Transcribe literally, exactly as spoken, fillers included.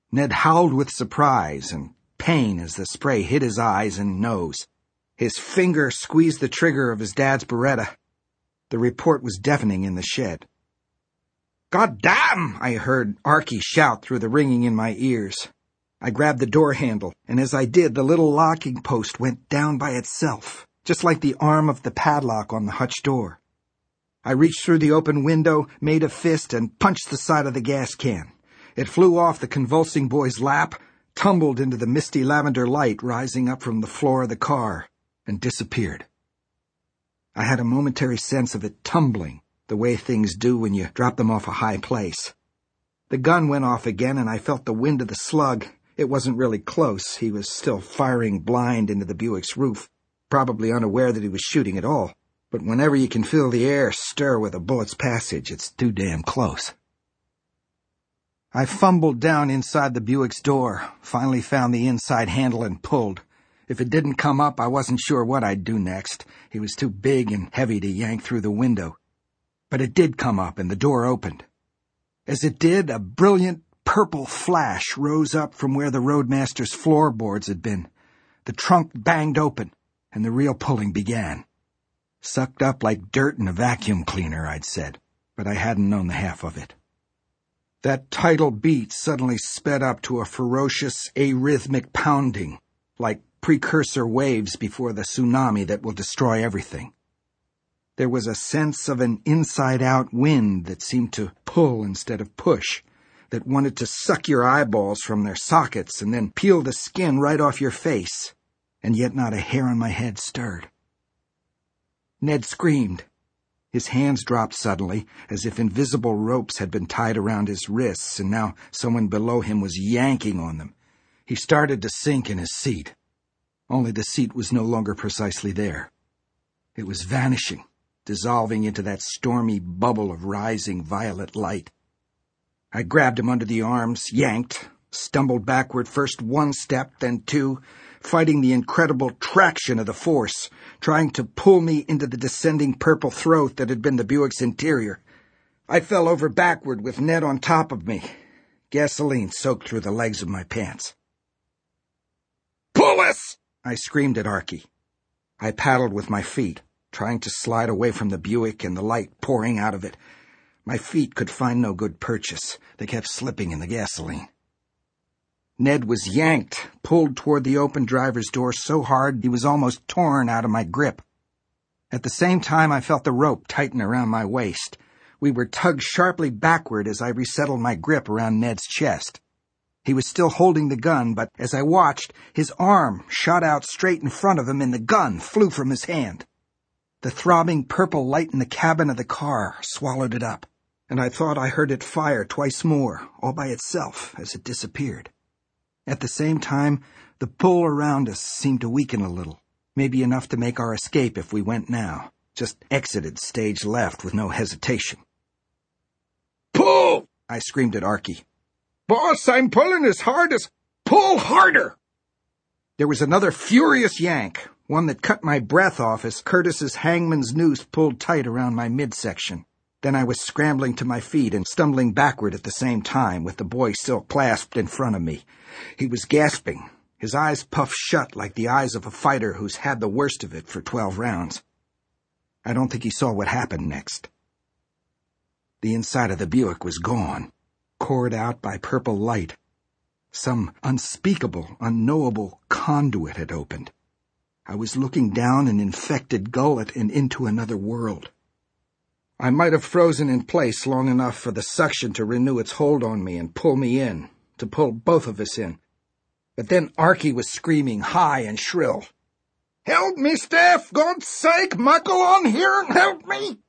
Ned howled with surprise and pain as the spray hit his eyes and nose. His finger squeezed the trigger of his dad's Beretta. The report was deafening in the shed. "God damn!" I heard Archie shout through the ringing in my ears. I grabbed the door handle, and as I did, the little locking post went down by itself, just like the arm of the padlock on the hutch door. I reached through the open window, made a fist, and punched the side of the gas can. It flew off the convulsing boy's lap, tumbled into the misty lavender light rising up from the floor of the car, and disappeared. I had a momentary sense of it tumbling, the way things do when you drop them off a high place. The gun went off again, and I felt the wind of the slug. It wasn't really close. He was still firing blind into the Buick's roof, probably unaware that he was shooting at all. But whenever you can feel the air stir with a bullet's passage, it's too damn close. I fumbled down inside the Buick's door, finally found the inside handle and pulled. If it didn't come up, I wasn't sure what I'd do next. He was too big and heavy to yank through the window. But it did come up, and the door opened. As it did, a brilliant purple flash rose up from where the Roadmaster's floorboards had been. The trunk banged open, and the real pulling began. Sucked up like dirt in a vacuum cleaner, I'd said, but I hadn't known the half of it. That tidal beat suddenly sped up to a ferocious, arrhythmic pounding, like precursor waves before the tsunami that will destroy everything. There was a sense of an inside-out wind that seemed to pull instead of push, that wanted to suck your eyeballs from their sockets and then peel the skin right off your face, and yet not a hair on my head stirred. Ned screamed. His hands dropped suddenly, as if invisible ropes had been tied around his wrists, and now someone below him was yanking on them. He started to sink in his seat. Only the seat was no longer precisely there. It was vanishing, dissolving into that stormy bubble of rising violet light. I grabbed him under the arms, yanked, stumbled backward first one step, then two, fighting the incredible traction of the force, trying to pull me into the descending purple throat that had been the Buick's interior. I fell over backward with Ned on top of me. Gasoline soaked through the legs of my pants. "Pull us!" I screamed at Archie. I paddled with my feet, trying to slide away from the Buick and the light pouring out of it. My feet could find no good purchase. They kept slipping in the gasoline. Ned was yanked, pulled toward the open driver's door so hard he was almost torn out of my grip. At the same time, I felt the rope tighten around my waist. We were tugged sharply backward as I resettled my grip around Ned's chest. He was still holding the gun, but as I watched, his arm shot out straight in front of him and the gun flew from his hand. The throbbing purple light in the cabin of the car swallowed it up, and I thought I heard it fire twice more, all by itself, as it disappeared. At the same time, the pull around us seemed to weaken a little, maybe enough to make our escape if we went now, just exited stage left with no hesitation. "Pull!" I screamed at Archie. "Boss, I'm pulling as hard as... Pull harder!" There was another furious yank, one that cut my breath off as Curtis's hangman's noose pulled tight around my midsection. Then I was scrambling to my feet and stumbling backward at the same time, with the boy still clasped in front of me. He was gasping, his eyes puffed shut like the eyes of a fighter who's had the worst of it for twelve rounds. I don't think he saw what happened next. The inside of the Buick was gone, cored out by purple light. Some unspeakable, unknowable conduit had opened. I was looking down an infected gullet and into another world. I might have frozen in place long enough for the suction to renew its hold on me and pull me in, to pull both of us in. But then Archie was screaming high and shrill. "Help me, Steph! God's sake, muckle on here and help me!"